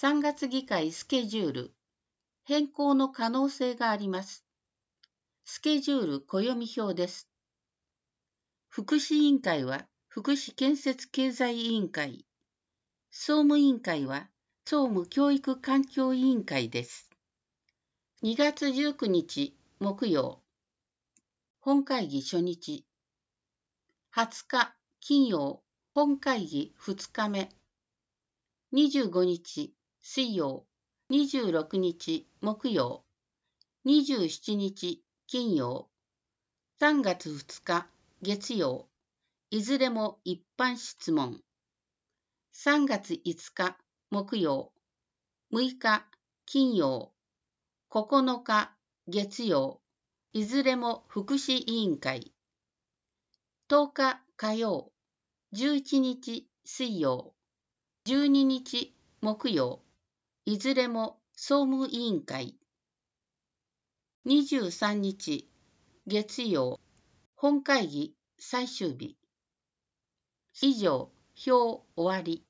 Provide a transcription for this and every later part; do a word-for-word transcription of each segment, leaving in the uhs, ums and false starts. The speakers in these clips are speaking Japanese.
さんがつ議会スケジュール、変更の可能性があります。スケジュール暦表です。福祉委員会は福祉建設経済委員会、総務委員会は総務教育環境委員会です。にがつじゅうくにち木曜、本会議初日。はつか金曜、本会議ふつかめ。にじゅうごにち水曜、にじゅうろくにち木曜、にじゅうしちにち金曜、さんがつふつか月曜、いずれも一般質問。さんがついつか木曜、むいか金曜、ここのか月曜、いずれも福祉委員会。とおか火曜、じゅういちにち水曜、じゅうににち木曜、いずれも総務委員会。にじゅうさんにち月曜、本会議最終日。以上、表終わり。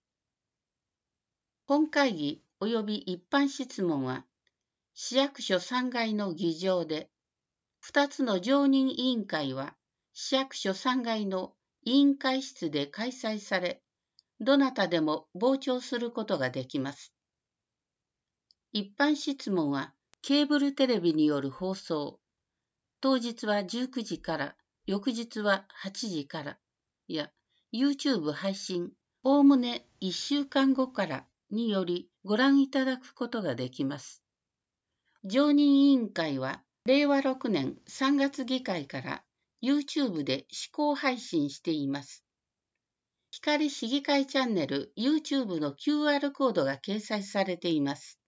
本会議及び一般質問は、市役所さんがいの議場で、ふたつの常任委員会は、市役所さんがいの委員会室で開催され、どなたでも傍聴することができます。一般質問は、ケーブルテレビによる放送、当日はじゅうくじから、翌日ははちじから、や、YouTube 配信、おおむねいっしゅうかんごからによりご覧いただくことができます。常任委員会は、れいわろくねんさんがつ議会から YouTube で試行配信しています。光市議会チャンネル YouTube の キューアール コードが掲載されています。